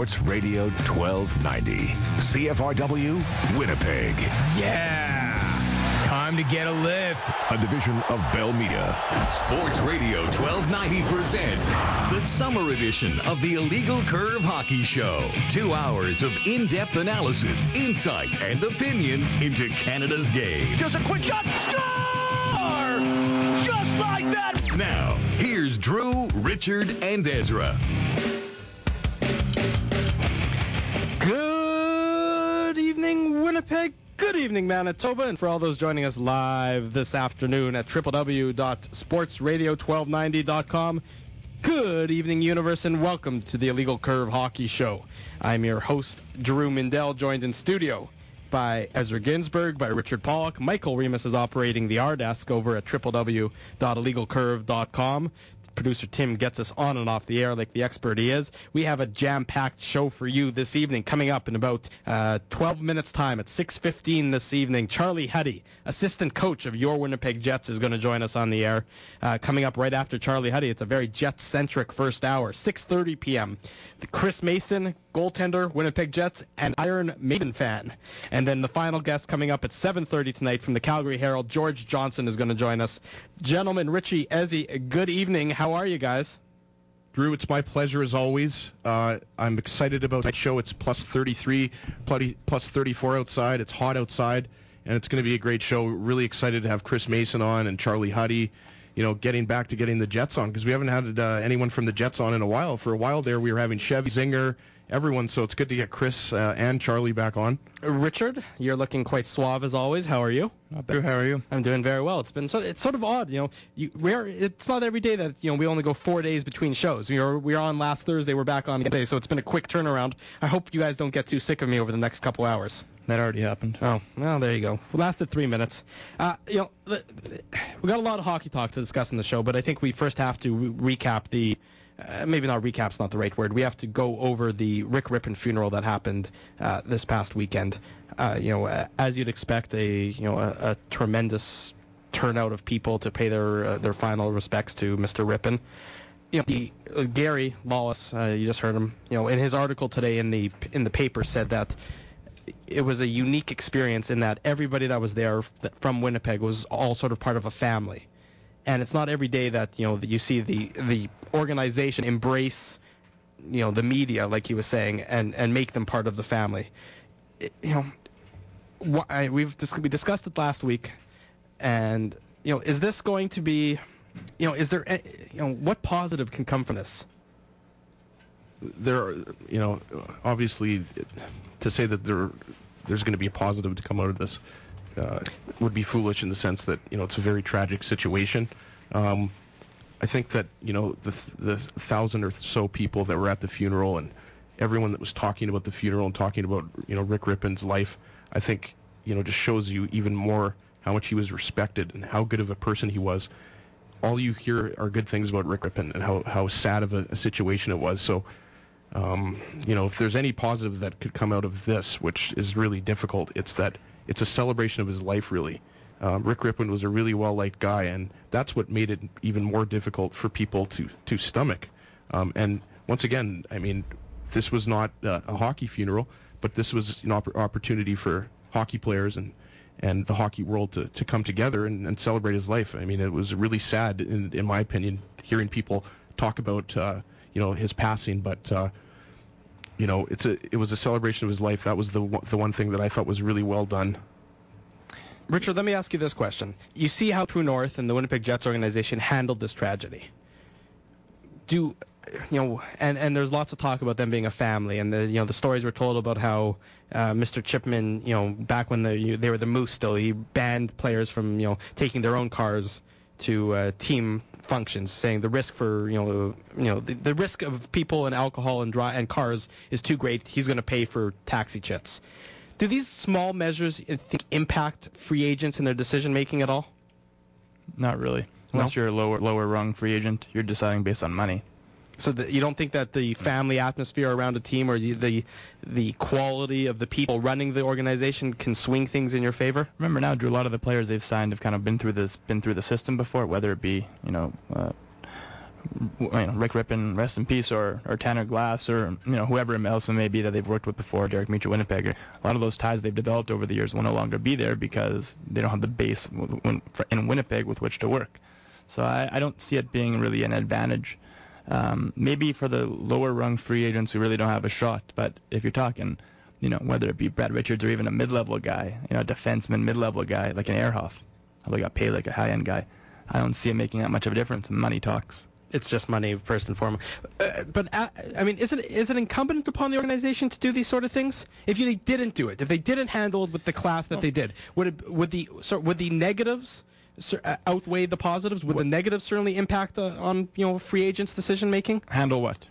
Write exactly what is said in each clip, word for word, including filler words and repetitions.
Sports Radio twelve ninety. C F R W, Winnipeg. Yeah! Time to get a lift. A division of Bell Media. Sports Radio twelve ninety presents the summer edition of the Illegal Curve Hockey Show. Two hours of in-depth analysis, insight, and opinion into Canada's game. Just a quick shot. Score! Just like that! Now, here's Drew, Richard, and Ezra. Good evening, Winnipeg. Good evening, Manitoba. And for all those joining us live this afternoon at w w w dot sports radio twelve ninety dot com, good evening, universe, and welcome to the Illegal Curve Hockey Show. I'm your host, Drew Mindell, joined in studio by Ezra Ginsberg, by Richard Pollock. Michael Remus is operating the R desk over at w w w dot illegal curve dot com. Producer Tim gets us on and off the air like the expert he is. We have a jam-packed show for you this evening. Coming up in about uh, twelve minutes' time at six fifteen this evening, Charlie Huddy, assistant coach of your Winnipeg Jets, is going to join us on the air. Uh, coming up right after Charlie Huddy, it's a very Jet-centric first hour, six thirty p.m. The Chris Mason, goaltender, Winnipeg Jets, and Iron Maiden fan. And then the final guest coming up at seven thirty tonight from the Calgary Herald, George Johnson, is going to join us. Gentlemen, Richie, Ezzy, good evening. How are you guys? Drew, it's my pleasure as always. Uh, I'm excited about tonight's show. It's plus thirty-three, plus thirty-four outside. It's hot outside, and it's going to be a great show. Really excited to have Chris Mason on and Charlie Huddy, you know, getting back to getting the Jets on, because we haven't had uh, anyone from the Jets on in a while. For a while there, we were having Chevy, Zinger, everyone, so it's good to get Chris uh, and Charlie back on. Richard, you're looking quite suave as always. How are you? Not bad. How are you? I'm doing very well. It's been so, it's sort of odd, you know. You, we're it's not every day that you know we only go four days between shows. We were we were on last Thursday. We're back on today, so it's been a quick turnaround. I hope you guys don't get too sick of me over the next couple hours. That already happened. Oh, well, there you go. We lasted three minutes. Uh, you know, we got a lot of hockey talk to discuss in the show, but I think we first have to re- recap the. Uh, maybe not recap's not the right word. We have to go over the Rick Rippon funeral that happened uh, this past weekend. Uh, you know, uh, as you'd expect, a you know a, a tremendous turnout of people to pay their uh, their final respects to Mister Rippon. You know, the uh, Gary Lawless, uh, you just heard him. You know, in his article today in the in the paper said that it was a unique experience in that everybody that was there from Winnipeg was all sort of part of a family. And it's not every day that you know that you see the the organization embrace, you know, the media, like he was saying, and, and make them part of the family. It, you know, wh- I, we've dis- we discussed it last week, and you know, is this going to be, you know, is there, a, you know, what positive can come from this? There, are, you know, obviously, to say that there there's going to be a positive to come out of this. Uh, would be foolish in the sense that, you know, it's a very tragic situation. Um, I think that, you know, the th- the thousand or so people that were at the funeral and everyone that was talking about the funeral and talking about, you know, Rick Rippon's life, I think, you know, just shows you even more how much he was respected and how good of a person he was. All you hear are good things about Rick Rippon and how, how sad of a, a situation it was. So, um, you know, if there's any positive that could come out of this, which is really difficult, it's that it's a celebration of his life, really. Um, Rick Rippon was a really well-liked guy, and that's what made it even more difficult for people to, to stomach. Um, and once again, I mean, this was not uh, a hockey funeral, but this was an opp- opportunity for hockey players and, and the hockey world to, to come together and, and celebrate his life. I mean, it was really sad, in, in my opinion, hearing people talk about, uh, you know, his passing, but... Uh, You know, it's a it was a celebration of his life. That was the one, the one thing that I thought was really well done. Richard, let me ask you this question. You see how True North and the Winnipeg Jets organization handled this tragedy. Do you know? And, and there's lots of talk about them being a family, and the you know the stories were told about how uh, Mister Chipman, you know, back when the, you, they were the Moose still, he banned players from you know taking their own cars to uh, team functions, saying the risk for you know you know the, the risk of people and alcohol and dry and cars is too great. He's going to pay for taxi chits. Do these small measures, you think, impact free agents in their decision making at all? Not really. Unless No? you're a lower lower rung free agent, you're deciding based on money. So the, you don't think that the family atmosphere around a team or the, the the quality of the people running the organization can swing things in your favor? Remember now, Drew, a lot of the players they've signed have kind of been through this, been through the system before, whether it be, you know, uh, you know, Rick Rippon, rest in peace, or, or Tanner Glass, or you know whoever else it may be that they've worked with before, Derek Meach at Winnipeg. A lot of those ties they've developed over the years will no longer be there because they don't have the base in Winnipeg with which to work. So I, I don't see it being really an advantage. Um, maybe for the lower-rung free agents who really don't have a shot, but if you're talking, you know, whether it be Brad Richards or even a mid-level guy, you know, a defenseman, mid-level guy like an Ehrhoff, although he got paid like a high-end guy, I don't see it making that much of a difference. Money talks. It's just money first and foremost. Uh, but uh, I mean, is it is it incumbent upon the organization to do these sort of things? If you, they didn't do it, if they didn't handle it with the class that they did, would it would the so would the negatives uh, outweigh the positives? Would the negatives certainly impact the, on you know free agents' decision making? Handle what?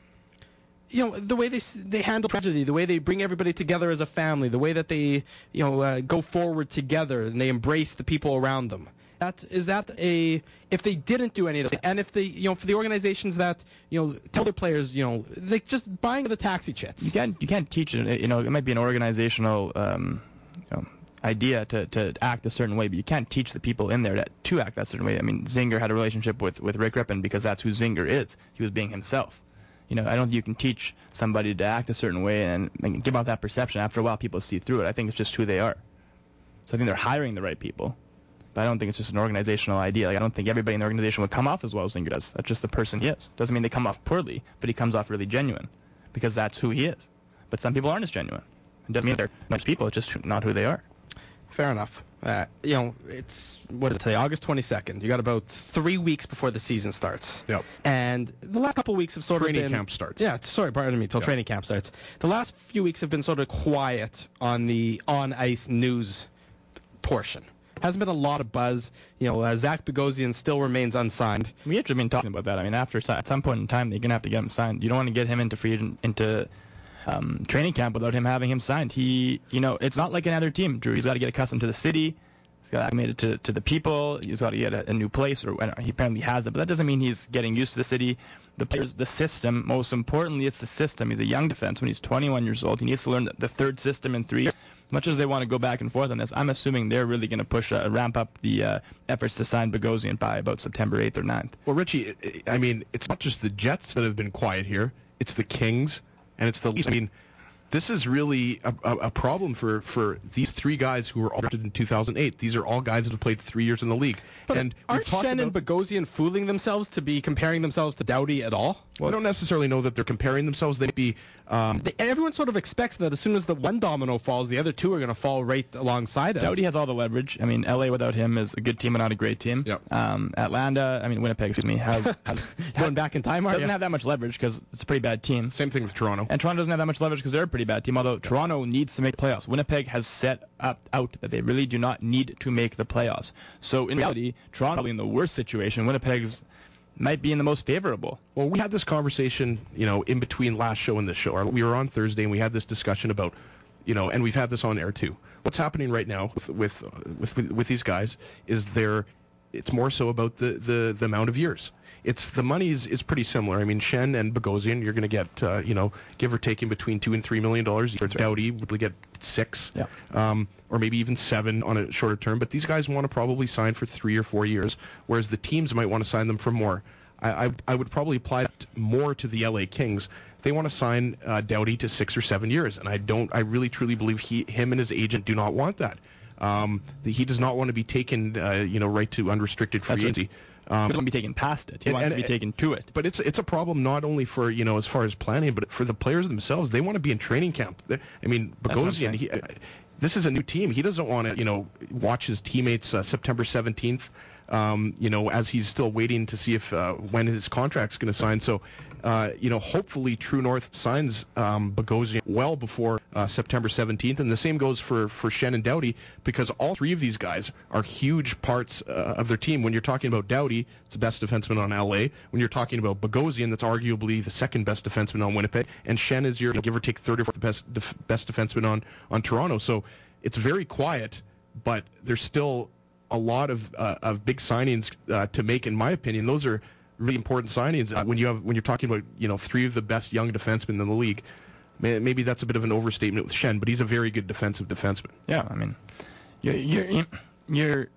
You know, the way they they handle tragedy, the way they bring everybody together as a family, the way that they you know uh, go forward together and they embrace the people around them. That, is that a if they didn't do any of this, and if they you know for the organizations that you know tell their players you know they just buying the taxi chits. You can't you can't teach it. You know it might be an organizational um, you know, idea to, to act a certain way, but you can't teach the people in there that to act that certain way. I mean, Zinger had a relationship with with Rick Rippon because that's who Zinger is. He was being himself. You know, I don't think you can teach somebody to act a certain way and, and give out that perception. After a while, people see through it. I think it's just who they are. So I think they're hiring the right people. But I don't think it's just an organizational idea. Like, I don't think everybody in the organization would come off as well as Zinger does. That's just the person he is. Doesn't mean they come off poorly, but he comes off really genuine because that's who he is. But some people aren't as genuine. It doesn't mean they're nice people. It's just not who they are. Fair enough. Uh, you know, it's, what is it today, August twenty-second. You got about three weeks before the season starts. Yep. And the last couple of weeks have sort Training of been... camp starts. Yeah, sorry, pardon me, till Yep. training camp starts. The last few weeks have been sort of quiet on the on-ice news portion. Hasn't been a lot of buzz. You know, uh, Zach Bogosian still remains unsigned. We actually been talking about that. I mean, after at some point in time, you're gonna have to get him signed. You don't want to get him into free agent, into um, training camp without him having him signed. He, you know, it's not like another team, Drew. He's got to get accustomed to the city. He's got to acclimate it to to the people. He's got to get a, a new place, or he apparently has it. But that doesn't mean he's getting used to the city, the players, the system. Most importantly, it's the system. He's a young defenseman. He's twenty-one years old. He needs to learn the, the third system in three years. Much as they want to go back and forth on this, I'm assuming they're really going to push, uh, ramp up the uh, efforts to sign Bogosian by about September eighth or ninth. Well, Richie, I mean, it's not just the Jets that have been quiet here. It's the Kings, and it's the Leafs. I mean, this is really a, a, a problem for, for these three guys who were all drafted in two thousand eight. These are all guys that have played three years in the league. But and aren't Schenn and Bogosian fooling themselves to be comparing themselves to Doughty at all? Well, I don't necessarily know that they're comparing themselves. They may be... Um, They, everyone sort of expects that as soon as the one domino falls, the other two are going to fall right alongside it. Doughty has all the leverage. I mean, L A without him is a good team and not a great team. Yep. Um, Atlanta, I mean, Winnipeg, excuse me, has, has Going back in time, are doesn't you? have that much leverage because it's a pretty bad team. same thing with Toronto. And Toronto doesn't have that much leverage because they're a pretty bad team, although Toronto needs to make the playoffs. Winnipeg has set up out that they really do not need to make the playoffs. So in reality, Toronto probably in the worst situation. Winnipeg's might be in the most favorable. Well, we had this conversation, you know, in between last show and this show. We were on Thursday, and we had this discussion about, you know, and we've had this on air too. What's happening right now with with uh, with, with, with these guys is they're, it's more so about the, the, the amount of years. It's the money is, is pretty similar. I mean, Schenn and Bogosian, you're going to get, uh, you know, give or take in between two and three million dollars. Right. Doughty would get six, Yeah. um, or maybe even seven on a shorter term. But these guys want to probably sign for three or four years, whereas the teams might want to sign them for more. I, I, I would probably apply that more to the L A Kings. They want to sign uh, Doughty to six or seven years, and I don't. I really truly believe he, him, and his agent do not want that. Um, the, he does not want to be taken, uh, you know, right to unrestricted free That's agency. Um, he doesn't want to be taken past it. He and, wants and, to be taken to it. But it's it's a problem not only for, you know, as far as planning, but for the players themselves. They want to be in training camp. They, I mean, Bogosian, he, uh, this is a new team. He doesn't want to, you know, watch his teammates uh, September seventeenth, um, you know, as he's still waiting to see if uh, when his contract's going to sign. So, uh, you know, hopefully True North signs um, Bogosian well before uh, September seventeenth. And the same goes for, for Schenn and Doughty, because all three of these guys are huge parts uh, of their team. When you're talking about Doughty, it's the best defenseman on L A. When you're talking about Bogosian, that's arguably the second best defenseman on Winnipeg. And Schenn is your, give or take, third or fourth best, def- best defenseman on, on Toronto. So it's very quiet, but there's still a lot of uh, of big signings uh, to make, in my opinion. Those are really important signings uh, when you have when you're talking about, you know, three of the best young defensemen in the league. Maybe that's a bit of an overstatement with Schenn, but he's a very good defensive defenseman. Yeah, I mean, you're you're, you're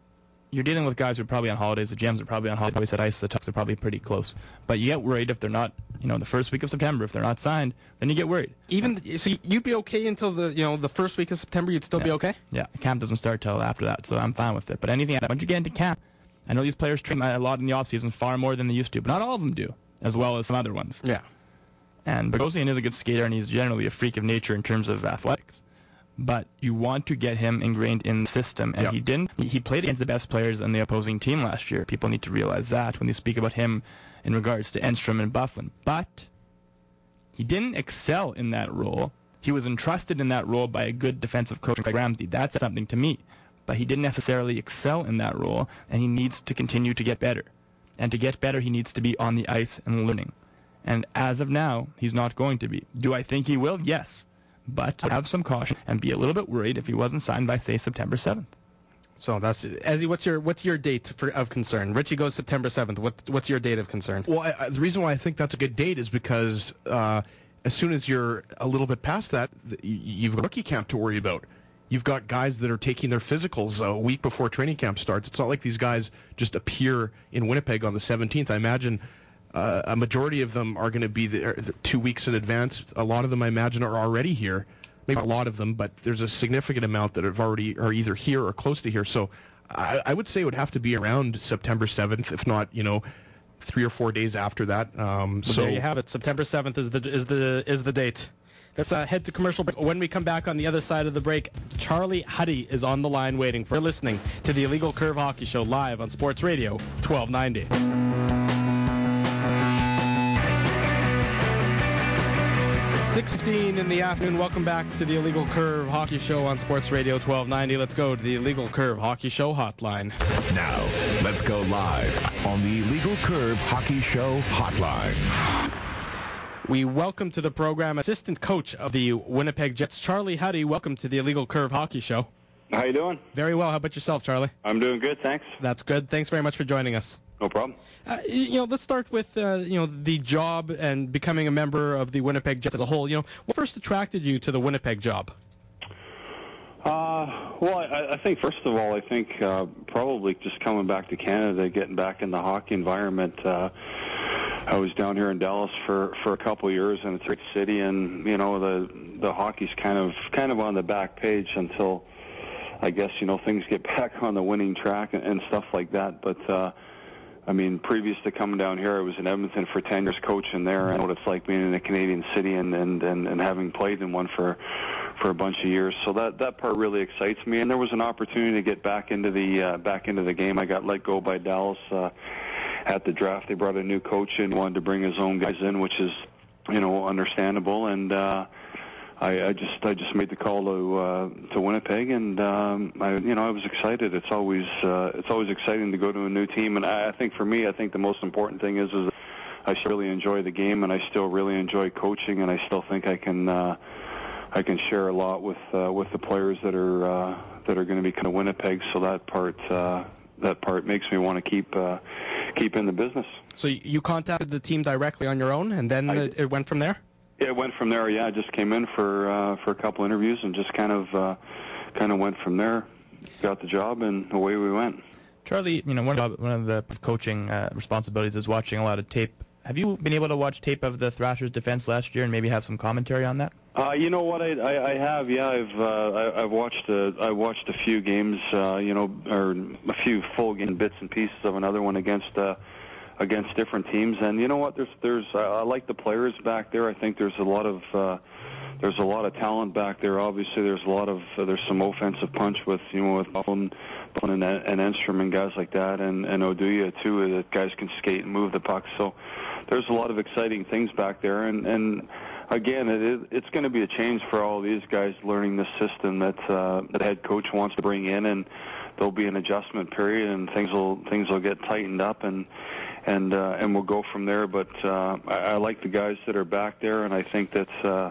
you're dealing with guys who are probably on holidays. The Gems are probably on holidays. Probably said ice. The Tucks are probably pretty close. But you get worried if they're not, you know, the first week of September. If they're not signed, then you get worried. Even so, you'd be okay until the you know the first week of September. You'd still yeah. be okay. Yeah, camp doesn't start till after that, so I'm fine with it. But anything once you get into camp, I know these players train a lot in the off season, far more than they used to, but not all of them do, as well as some other ones. Yeah. And Bogosian is a good skater, and he's generally a freak of nature in terms of athletics. But you want to get him ingrained in the system, and yep. he didn't. He played against the best players on the opposing team last year. People need to realize that when they speak about him in regards to Enstrom and Byfuglien. But he didn't excel in that role. He was entrusted in that role by a good defensive coach like Ramsey. That's something to me. But he didn't necessarily excel in that role, and he needs to continue to get better. And to get better, he needs to be on the ice and learning. And as of now, he's not going to be. Do I think he will? Yes. But have some caution and be a little bit worried if he wasn't signed by, say, September seventh. So that's Ezzy. What's your what's your date for, of concern? Richie goes September seventh. What what's your date of concern? Well, I, I, the reason why I think that's a good date is because uh, as soon as you're a little bit past that, th- you've got rookie camp to worry about. You've got guys that are taking their physicals a week before training camp starts. It's not like these guys just appear in Winnipeg on the seventeenth. I imagine uh, a majority of them are going to be there two weeks in advance. A lot of them, I imagine, are already here. Maybe not a lot of them, but there's a significant amount that have already are either here or close to here. So I, I would say it would have to be around September seventh, if not, you know, three or four days after that. Um, well, so there you have it. September seventh is the is the is the date. Let's uh, head to commercial break. When we come back on the other side of the break, Charlie Huddy is on the line waiting for listening to the Illegal Curve Hockey Show live on Sports Radio twelve ninety. six fifteen in the afternoon. Welcome back to the Illegal Curve Hockey Show on Sports Radio twelve ninety. Let's go to the Illegal Curve Hockey Show hotline. Now, let's go live on the Illegal Curve Hockey Show hotline. We welcome to the program assistant coach of the Winnipeg Jets, Charlie Huddy. Welcome to the Illegal Curve Hockey Show. How you doing? Very well. How about yourself, Charlie? I'm doing good, thanks. That's good. Thanks very much for joining us. No problem. Uh, you know, let's start with uh, you know the job and becoming a member of the Winnipeg Jets as a whole. You know, what first attracted you to the Winnipeg job? Uh, well, I, I think first of all, I think uh, probably just coming back to Canada, getting back in the hockey environment. Uh, I was down here in Dallas for, for a couple of years, and it's a great city, and you know the the hockey's kind of kind of on the back page until I guess you know things get back on the winning track and, and stuff like that. But uh, I mean, previous to coming down here, I was in Edmonton for ten years coaching there. I know what it's like being in a Canadian city and, and, and, and having played in one for for a bunch of years. So that, that part really excites me. And there was an opportunity to get back into the uh, back into the game. I got let go by Dallas uh, at the draft. They brought a new coach in, wanted to bring his own guys in, which is you know understandable. And uh, I, I just I just made the call to uh, to Winnipeg, and um, I you know I was excited. It's always uh, it's always exciting to go to a new team, and I, I think for me, I think the most important thing is is I still really enjoy the game, and I still really enjoy coaching, and I still think I can uh, I can share a lot with uh, with the players that are uh, that are going to be kind of Winnipeg. So that part uh, that part makes me want to keep uh, keep in the business. So you contacted the team directly on your own, and then it, it went from there? Yeah, it went from there. Yeah, I just came in for uh, for a couple interviews and just kind of uh, kind of went from there. Got the job, and away we went. Charlie, you know, one of, one of the coaching uh, responsibilities is watching a lot of tape. Have you been able to watch tape of the Thrashers' defense last year and maybe have some commentary on that? Uh, you know what, I, I, I have. Yeah, I've uh, I, I've watched a, I watched a few games. Uh, you know, or a few full game bits and pieces of another one against. Uh, against different teams, and you know what, there's there's I, I like the players back there. I think there's a lot of uh, there's a lot of talent back there. Obviously there's a lot of uh, there's some offensive punch with you know with Byfuglien and, and Enstrom and guys like that, and and Oduya too, that guys can skate and move the puck. So there's a lot of exciting things back there, and and again, it is, it's going to be a change for all these guys learning this system that uh, the head coach wants to bring in, and there'll be an adjustment period, and things will things will get tightened up, and and uh, and we'll go from there. But uh, I, I like the guys that are back there, and I think that uh,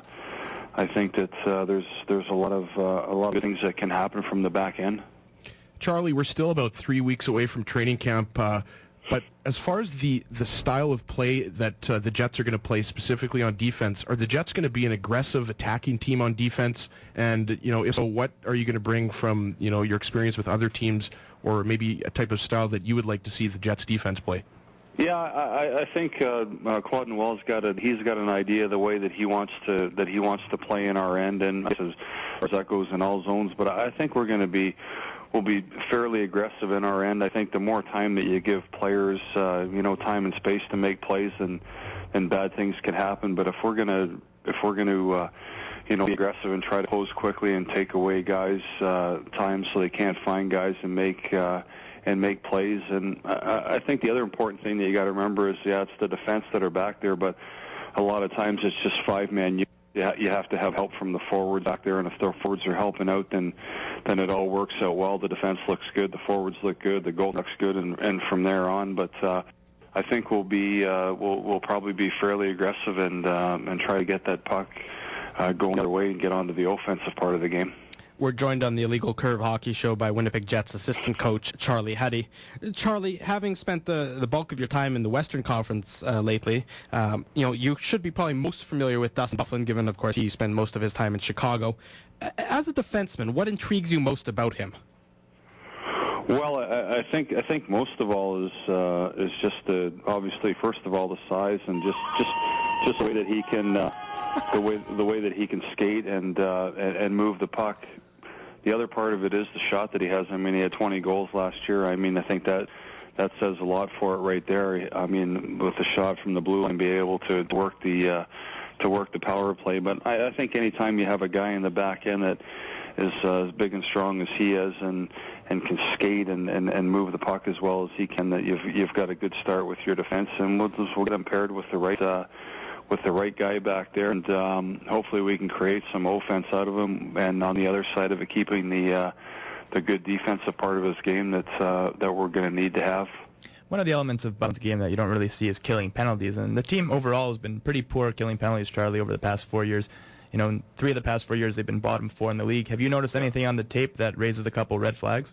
I think that uh, there's there's a lot of uh, a lot of things that can happen from the back end. Charlie, we're still about three weeks away from training camp. Uh, But as far as the, the style of play that uh, the Jets are going to play specifically on defense, are the Jets going to be an aggressive attacking team on defense? And, you know, if so, what are you going to bring from, you know, your experience with other teams, or maybe a type of style that you would like to see the Jets defense play? Yeah, I, I think uh, uh, Claude Well's got a he's got an idea of the way that he wants to that he wants to play in our end, and as far as that goes in all zones. But I think we're going to be we'll be fairly aggressive in our end. I think the more time that you give players, uh, you know, time and space to make plays, and and bad things can happen. But if we're gonna if we're going to uh, you know, be aggressive and try to close quickly and take away guys' uh, time so they can't find guys and make. Uh, and make plays. And I, I think the other important thing that you got to remember is, yeah, it's the defense that are back there, but a lot of times it's just five-man. You, you have to have help from the forwards back there, and if the forwards are helping out, then then it all works out well. The defense looks good, the forwards look good, the goal looks good, and, and from there on. But uh, I think we'll be uh, we'll we'll probably be fairly aggressive and um, and try to get that puck uh, going the other way and get onto the offensive part of the game. We're joined on the Illegal Curve Hockey Show by Winnipeg Jets assistant coach Charlie Huddy. Charlie, having spent the, the bulk of your time in the Western Conference uh, lately, um, you know, you should be probably most familiar with Dustin Byfuglien, given, of course, he spent most of his time in Chicago. As a defenseman, what intrigues you most about him? Well, I, I think I think most of all is uh, is just the, obviously first of all the size and just just just the way that he can uh, the way the way that he can skate and uh, and, and move the puck. The other part of it is the shot that he has. I mean, he had twenty goals last year. I mean, I think that that says a lot for it right there. I mean, with the shot from the blue line, be able to work the uh, to work the power play. But I, I think anytime you have a guy in the back end that is uh, as big and strong as he is, and and can skate and, and, and move the puck as well as he can, that you've you've got a good start with your defense, and we'll just we'll get him paired with the right. Uh, with the right guy back there, and um, hopefully we can create some offense out of him, and on the other side of it, keeping the uh, the good defensive part of his game that's, uh, that we're going to need to have. One of the elements of Byfuglien's game that you don't really see is killing penalties, and the team overall has been pretty poor killing penalties, Charlie, over the past four years. You know, in three of the past four years, they've been bottom four in the league. Have you noticed anything on the tape that raises a couple red flags?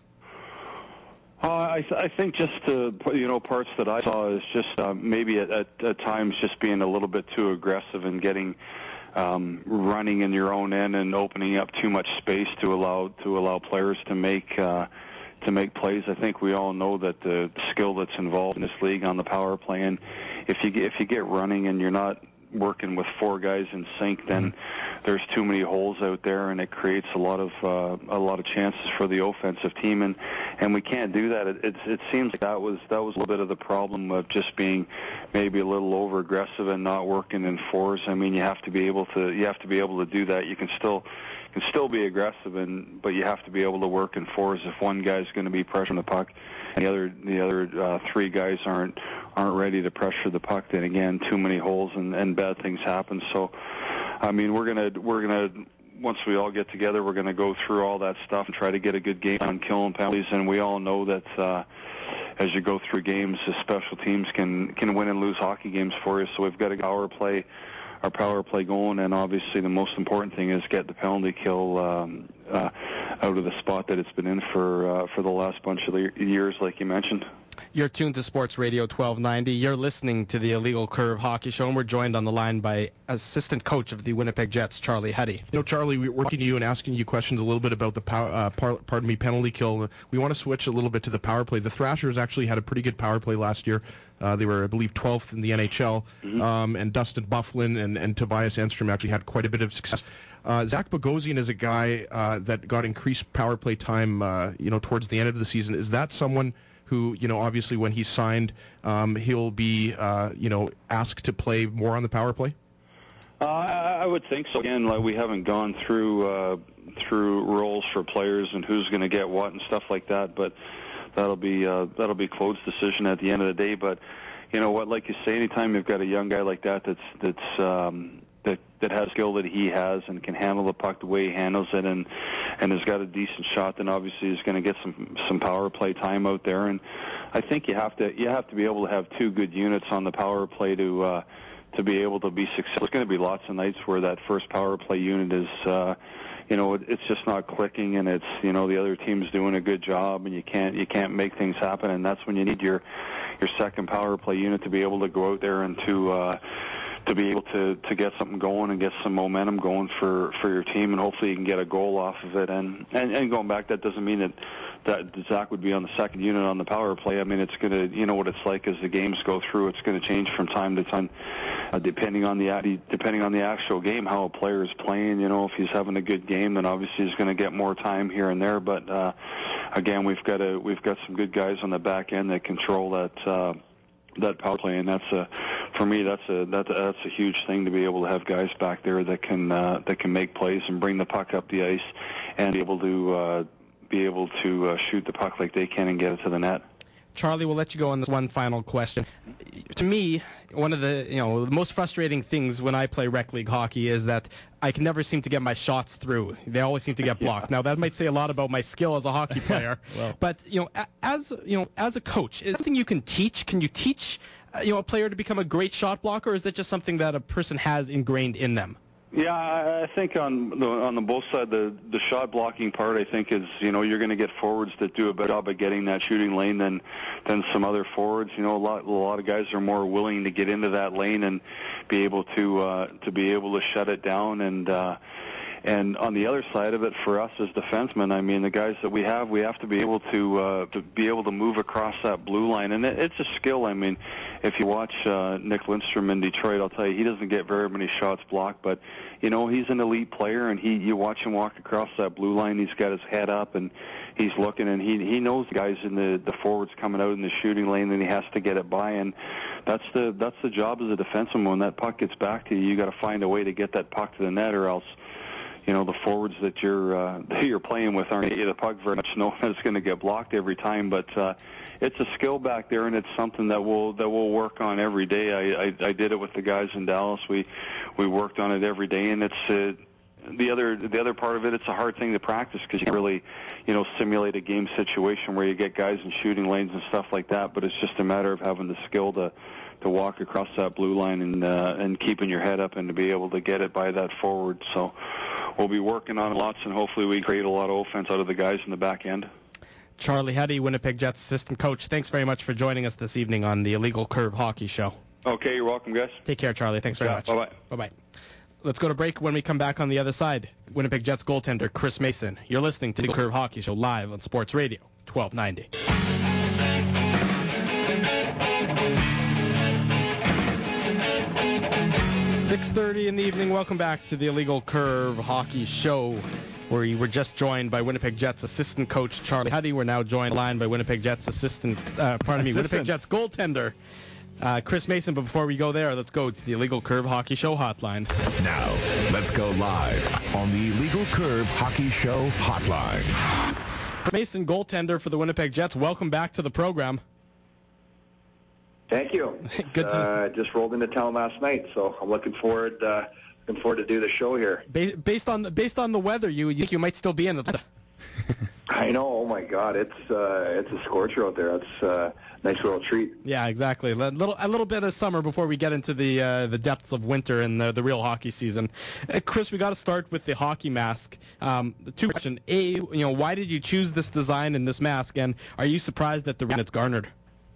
Uh, I, th- I think just uh, you know parts that I saw is just uh, maybe at, at, at times just being a little bit too aggressive and getting um, running in your own end and opening up too much space to allow to allow players to make uh, to make plays. I think we all know that the skill that's involved in this league on the power play, and if you get, if you get running and you're not working with four guys in sync, then mm-hmm. there's too many holes out there, and it creates a lot of uh, a lot of chances for the offensive team, and and we can't do that. It it, it seems like that was that was a little bit of the problem of just being maybe a little over aggressive and not working in fours. I mean, you have to be able to you have to be able to do that. You can still you can still be aggressive, and but you have to be able to work in fours. If one guy's going to be pressuring the puck, and the other the other uh, three guys aren't aren't ready to pressure the puck, then again, too many holes and, and bad things happen. So, I mean, we're gonna we're gonna once we all get together, we're gonna go through all that stuff and try to get a good game on killing penalties. And we all know that uh, as you go through games, the special teams can can win and lose hockey games for you. So we've got to power play our power play going, and obviously the most important thing is get the penalty kill um, uh, out of the spot that it's been in for uh, for the last bunch of years, like you mentioned. You're tuned to Sports Radio twelve ninety. You're listening to the Illegal Curve Hockey Show, and we're joined on the line by assistant coach of the Winnipeg Jets, Charlie Huddy. You know, Charlie, we're talking to you and asking you questions a little bit about the power, uh, par- pardon me, penalty kill. We want to switch a little bit to the power play. The Thrashers actually had a pretty good power play last year. Uh, they were, I believe, twelfth in the N H L, mm-hmm. um, and Dustin Byfuglien and, and Tobias Enstrom actually had quite a bit of success. Uh, Zach Bogosian is a guy uh, that got increased power play time, uh, you know, towards the end of the season. Is that someone who, you know, obviously when he's signed, um, he'll be, uh, you know, asked to play more on the power play? Uh, I, I would think so. Again, like we haven't gone through uh, through roles for players and who's going to get what and stuff like that, but that'll be uh, that'll be Claude's decision at the end of the day. But you know what, like you say, anytime you've got a young guy like that that's that's um, that that has skill that he has and can handle the puck the way he handles it, and and has got a decent shot, then obviously he's going to get some some power play time out there. And I think you have to you have to be able to have two good units on the power play to uh, to be able to be successful. There's going to be lots of nights where that first power play unit is, uh, you know, it, it's just not clicking, and it's, you know, the other team's doing a good job, and you can't you can't make things happen, and that's when you need your your second power play unit to be able to go out there and to uh, to be able to, to get something going and get some momentum going for, for your team, and hopefully you can get a goal off of it. And, and, and going back, that doesn't mean that, that Zach would be on the second unit on the power play. I mean, it's going to, you know what it's like as the games go through. It's going to change from time to time, uh, depending on the depending on the actual game, how a player is playing. You know, if he's having a good game, then obviously he's going to get more time here and there. But uh, again, we've got a we've got some good guys on the back end that control that. Uh, that power play, and that's a, for me, that's a that's a, that's a huge thing to be able to have guys back there that can uh, that can make plays and bring the puck up the ice and be able to uh, be able to uh, shoot the puck like they can and get it to the net. Charlie, we'll let you go on this one final question. To me, one of the you know the most frustrating things when I play rec league hockey is that I can never seem to get my shots through. They always seem to get blocked. Yeah. Now that might say a lot about my skill as a hockey player, well. But you know, as you know, as a coach, is it something you can teach? Can you teach uh, you know a player to become a great shot blocker, or is that just something that a person has ingrained in them? Yeah, I think on the on the both side, the the shot blocking part, I think is, you know, you're going to get forwards that do a better job at getting that shooting lane than than some other forwards. You know, a lot a lot of guys are more willing to get into that lane and be able to uh, to be able to shut it down. And uh, and on the other side of it, for us as defensemen, I mean, the guys that we have, we have to be able to uh, to be able to move across that blue line, and it, it's a skill. I mean, if you watch uh, Nick Lindstrom in Detroit, I'll tell you, he doesn't get very many shots blocked, but you know, he's an elite player, and he you watch him walk across that blue line, he's got his head up, and he's looking, and he he knows the guys in the the forwards coming out in the shooting lane, and he has to get it by, and that's the that's the job as a defenseman. When that puck gets back to you, you got to find a way to get that puck to the net, or else, you know, the forwards that you're uh, that you're playing with aren't getting the puck very much, knowing that it's going to get blocked every time. But uh, it's a skill back there, and it's something that we'll that we'll work on every day. I, I I did it with the guys in Dallas. We we worked on it every day, and it's uh, the other the other part of it. It's a hard thing to practice because you can't really, you know, simulate a game situation where you get guys in shooting lanes and stuff like that. But it's just a matter of having the skill to. to walk across that blue line and uh, and keeping your head up and to be able to get it by that forward. So we'll be working on lots, and hopefully we create a lot of offense out of the guys in the back end. Charlie Huddy, Winnipeg Jets assistant coach, thanks very much for joining us this evening on the Illegal Curve Hockey Show. Okay, you're welcome, guys. Take care, Charlie. Thanks very yeah, much. Bye-bye. Bye-bye. Let's go to break. When we come back on the other side, Winnipeg Jets goaltender Chris Mason. You're listening to the Curve Hockey Show live on Sports Radio twelve ninety. six thirty in the evening. Welcome back to the Illegal Curve Hockey Show, where we were just joined by Winnipeg Jets assistant coach Charlie Huddy. We're now joined line by Winnipeg Jets assistant, uh, pardon assistant. me, Winnipeg Jets goaltender uh, Chris Mason. But before we go there, let's go to the Illegal Curve Hockey Show hotline. Now, let's go live on the Illegal Curve Hockey Show hotline. Chris Mason, goaltender for the Winnipeg Jets. Welcome back to the program. Thank you. Good to uh, just rolled into town last night, so I'm looking forward uh, looking forward to do the show here. Ba- based on the, based on the weather, you, you think you might still be in the. I know. Oh my God, it's uh, it's a scorcher out there. It's uh, a nice little treat. Yeah, exactly. A little a little bit of summer before we get into the uh, the depths of winter and the, the real hockey season. Uh, Chris, we got to start with the hockey mask. Um, two questions. A, you know, why did you choose this design and this mask, and are you surprised at the reaction it's garnered?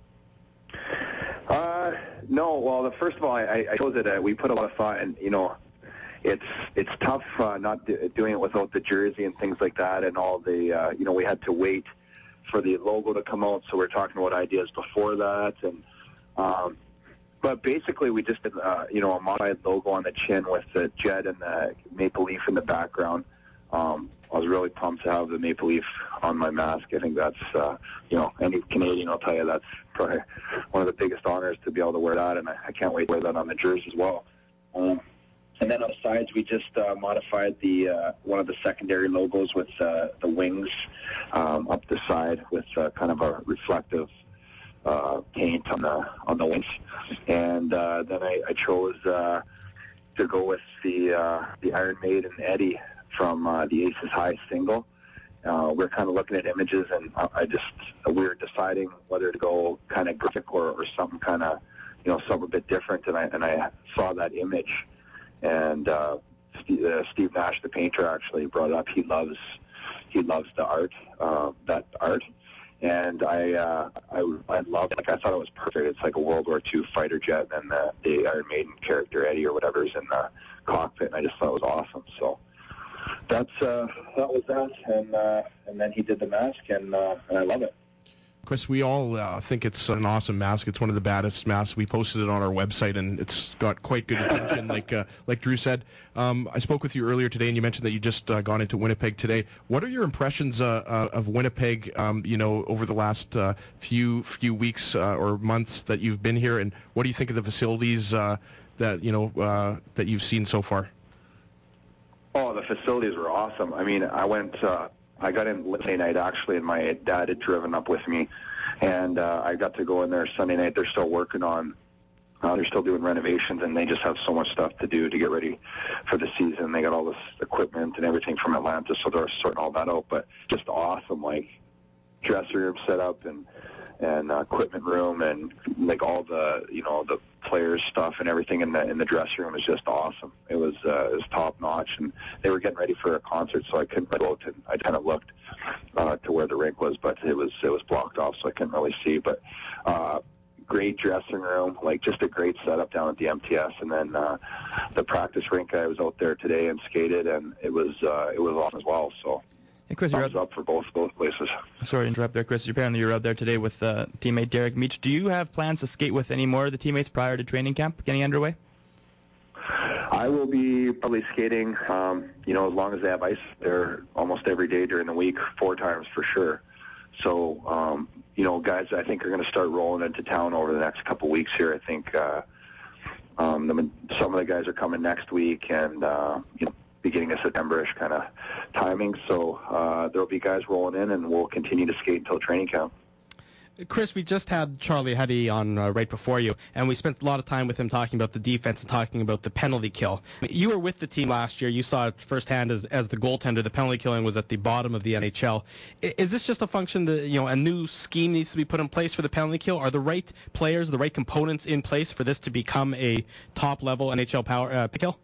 Uh, no. Well, the, first of all, I, I chose it. Uh, we put a lot of thought, and you know, it's it's tough uh, not do, doing it without the jersey and things like that, and all the uh, you know, we had to wait for the logo to come out, so we're talking about ideas before that, and um, but basically we just did uh, you know, a modified logo on the chin with the jet and the maple leaf in the background. Um, I was really pumped to have the maple leaf on my mask. I think that's, uh, you know, any Canadian will tell you that's probably one of the biggest honors to be able to wear that, and I, I can't wait to wear that on the jersey as well. Um, and then on the sides, we just uh, modified the uh, one of the secondary logos with uh, the wings um, up the side with uh, kind of a reflective uh, paint on the on the wings. And uh, then I, I chose uh, to go with the uh, the Iron Maiden Eddie from uh, the Aces High single. Uh, we're kind of looking at images, and I just we were deciding whether to go kind of graphic or, or something kind of, you know, some a bit different, and I and I saw that image, and uh, Steve, uh, Steve Nash, the painter, actually brought it up. He loves he loves the art, uh, that art, and I uh, I I loved it. Like, I thought it was perfect. It's like a World War Two fighter jet, and the, the Iron Maiden character Eddie or whatever is in the cockpit, and I just thought it was awesome. So that's uh, that was that, and uh, and then he did the mask, and uh, and I love it. Chris, we all uh, think it's an awesome mask. It's one of the baddest masks. We posted it on our website, and it's got quite good attention, like uh, like Drew said. Um, I spoke with you earlier today, and you mentioned that you just uh, gone into Winnipeg today. What are your impressions uh, uh, of Winnipeg, um, you know, over the last uh, few few weeks uh, or months that you've been here, and what do you think of the facilities uh, that, you know, uh, that you've seen so far? Oh, the facilities were awesome. I mean, I went... Uh, I got in Sunday night, actually, and my dad had driven up with me, and uh, I got to go in there Sunday night. They're still working on, uh, they're still doing renovations, and they just have so much stuff to do to get ready for the season. They got all this equipment and everything from Atlanta, so they're sorting all that out, but just awesome, like, dressing room set up and, and uh, equipment room and, like, all the, you know, the players' stuff and everything in the in the dressing room is just awesome. It was uh, it was top notch, and they were getting ready for a concert, so I couldn't go out. And I kind of looked uh, to where the rink was, but it was it was blocked off, so I couldn't really see. But uh, great dressing room, like just a great setup down at the M T S, and then uh, the practice rink. I was out there today and skated, and it was uh, it was awesome as well. So. Hey, Chris, you're thumbs up for both both places. Sorry to interrupt there, Chris. Apparently you're out there today with uh, teammate Derek Meach. Do you have plans to skate with any more of the teammates prior to training camp getting underway? I will be probably skating, um, you know, as long as they have ice there almost every day during the week, four times for sure. So, um, you know, guys I think are going to start rolling into town over the next couple weeks here. I think uh, um, the, some of the guys are coming next week, and, uh, you know, beginning of September-ish kind of timing. So uh, there will be guys rolling in, and we'll continue to skate until training camp. Chris, we just had Charlie Huddy on uh, right before you, and we spent a lot of time with him talking about the defense and talking about the penalty kill. You were with the team last year. You saw it firsthand as, as the goaltender. The penalty killing was at the bottom of the N H L. I, is this just a function that, you know, a new scheme needs to be put in place for the penalty kill? Are the right players, the right components in place for this to become a top-level N H L power uh, kill?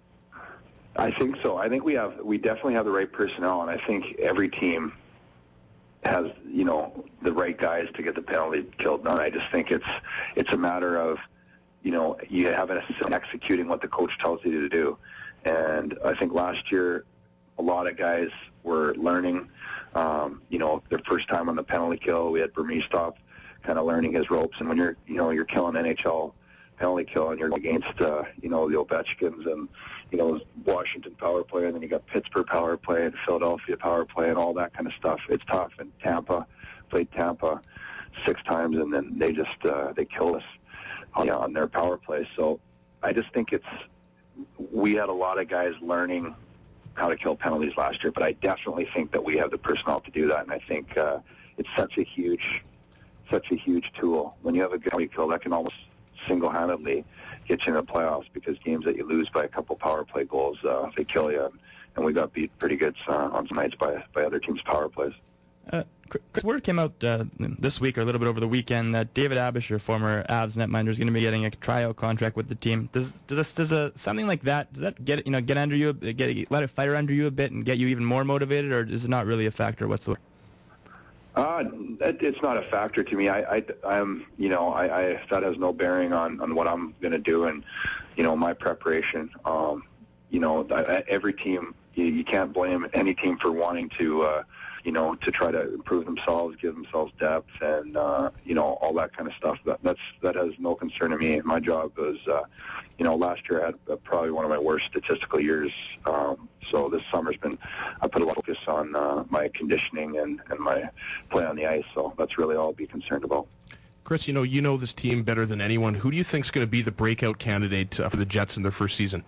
I think so. I think we have, we definitely have the right personnel, and I think every team has, you know, the right guys to get the penalty kill done. I just think it's it's a matter of, you know, you have an assistant executing what the coach tells you to do. And I think last year a lot of guys were learning, um, you know, their first time on the penalty kill. We had Burmistov kind of learning his ropes, and when you're, you know, you're killing N H L penalty kill, and you're against, uh, you know, the Ovechkins and, you know, Washington power play, and then you got Pittsburgh power play and Philadelphia power play and all that kind of stuff. It's tough. And Tampa, played Tampa six times, and then they just, uh, they kill us on, on their power play. So I just think it's, we had a lot of guys learning how to kill penalties last year, but I definitely think that we have the personnel to do that, and I think uh, it's such a huge, such a huge tool. When you have a penalty kill, that can almost single-handedly get you in the playoffs, because games that you lose by a couple power play goals, uh, they kill you. And we got beat pretty good uh, on some nights by by other teams' power plays. Uh, Chris, word came out uh, this week or a little bit over the weekend that David Abisher, former Avs netminder, is going to be getting a tryout contract with the team. Does does this, does a, something like that, does that get you know get under you, get let it fire under you a bit and get you even more motivated, or is it not really a factor whatsoever? Uh, it, it's not a factor to me. I, I, I'm, you know, I, I, that has no bearing on, on what I'm going to do and, you know, my preparation. Um, you know, I, every team, you, you can't blame any team for wanting to, uh, you know, to try to improve themselves, give themselves depth, and uh, you know, all that kind of stuff. That that's that has no concern to me. My job was, uh, you know, last year I had uh, probably one of my worst statistical years. Um, so this summer's been, I put a lot of focus on uh, my conditioning and, and my play on the ice. So that's really all I'll be concerned about. Chris, you know, you know this team better than anyone. Who do you think is going to be the breakout candidate uh, for the Jets in their first season?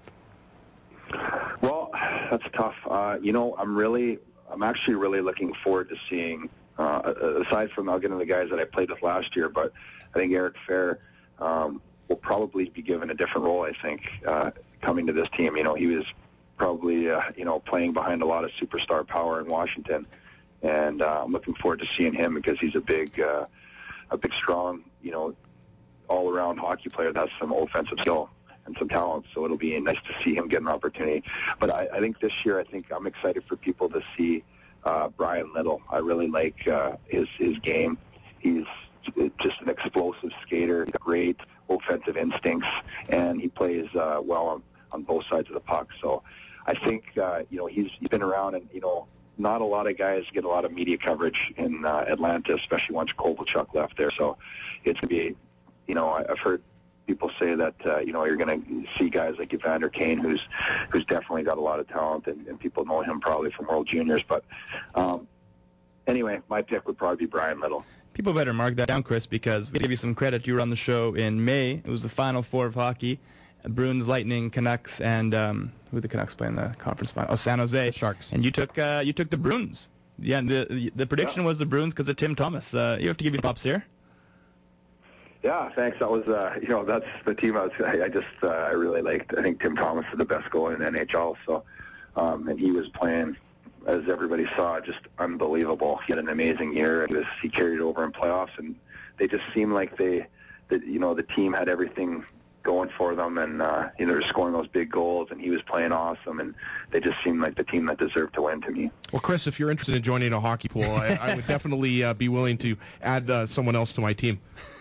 Well, that's tough. Uh, you know, I'm really, I'm actually really looking forward to seeing, uh, aside from, I'll get into the guys that I played with last year, but I think Eric Fair um, will probably be given a different role, I think, uh, coming to this team. You know, he was probably, uh, you know, playing behind a lot of superstar power in Washington, and uh, I'm looking forward to seeing him because he's a big, uh, a big, strong, you know, all-around hockey player that has some offensive skill and some talent, so it'll be nice to see him get an opportunity. But I, I think this year, I think I'm excited for people to see uh, Brian Little. I really like uh, his his game. He's just an explosive skater, great offensive instincts, and he plays uh, well on, on both sides of the puck. So I think, uh, you know, he's, he's been around, and, you know, not a lot of guys get a lot of media coverage in uh, Atlanta, especially once Kovalchuk left there. So it's going to be, you know, I've heard people say that, uh, you know, you're going to see guys like Evander Kane, who's who's definitely got a lot of talent, and, and people know him probably from World Juniors. But um, anyway, my pick would probably be Brian Little. People better mark that down, Chris, because we gave you some credit. You were on the show in May. It was the Final Four of hockey. Bruins, Lightning, Canucks, and um, who the Canucks play in the conference final? Oh, San Jose. Sharks. And you took uh, you took the Bruins. Yeah, the the prediction yeah. was the Bruins because of Tim Thomas. Uh, you have to give you props here. Yeah, thanks. That was, uh, you know, that's the team I was. I, I just, uh, I really liked. I think Tim Thomas is the best goalie in the N H L. So, um, and he was playing, as everybody saw, just unbelievable. He had an amazing year. He was, he carried it over in playoffs, and they just seemed like they, that you know, the team had everything going for them, and uh, you know, they're scoring those big goals, and he was playing awesome, and they just seemed like the team that deserved to win to me. Well, Chris, if you're interested in joining a hockey pool, I, I would definitely uh, be willing to add uh, someone else to my team.